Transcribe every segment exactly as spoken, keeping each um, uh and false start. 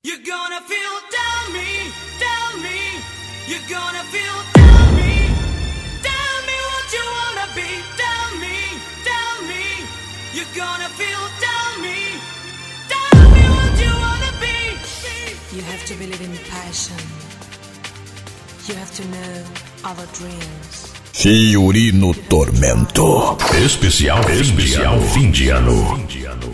You're gonna feel down me, down me. You're gonna feel down me, down me. What you wanna be, down me, down me. You're gonna feel down me, down me. What you wanna be. You have to believe in passion. You have to know our dreams. Fiorino Tormento. Especial, especial fim de ano. Fim de ano.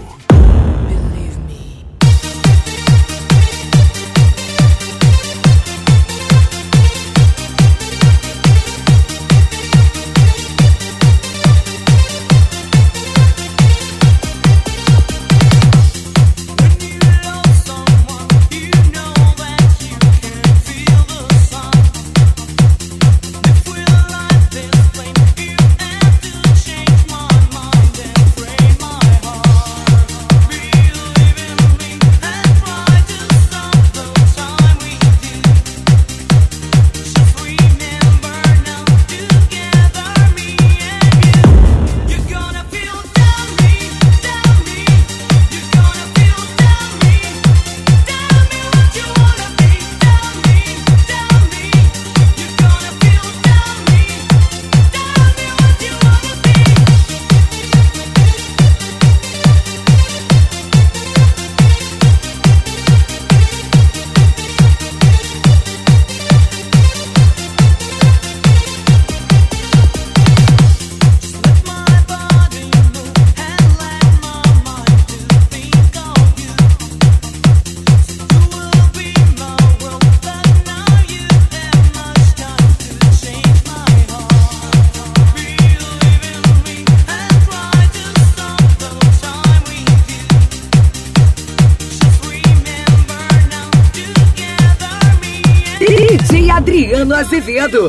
D J Adriano Azevedo.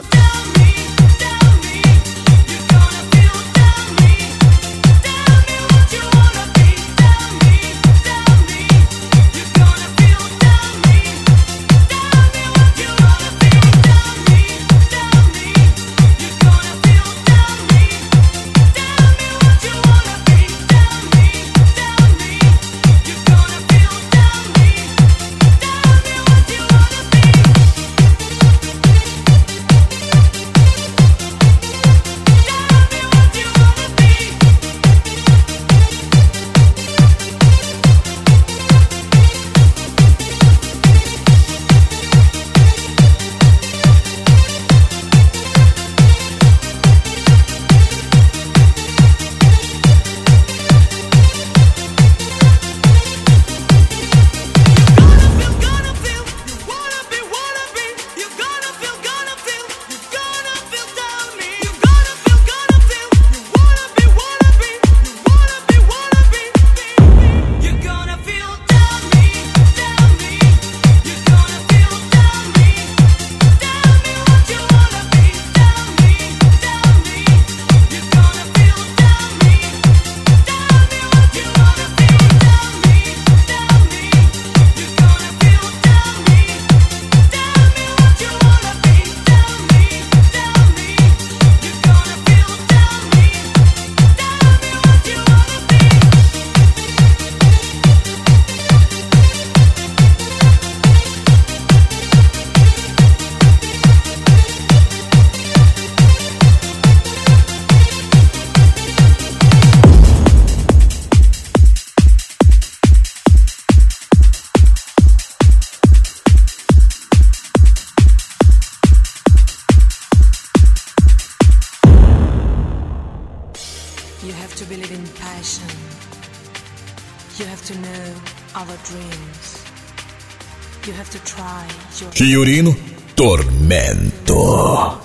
You have to believe in passion. You have to know our dreams. You have to try your... Fiorino Tormento.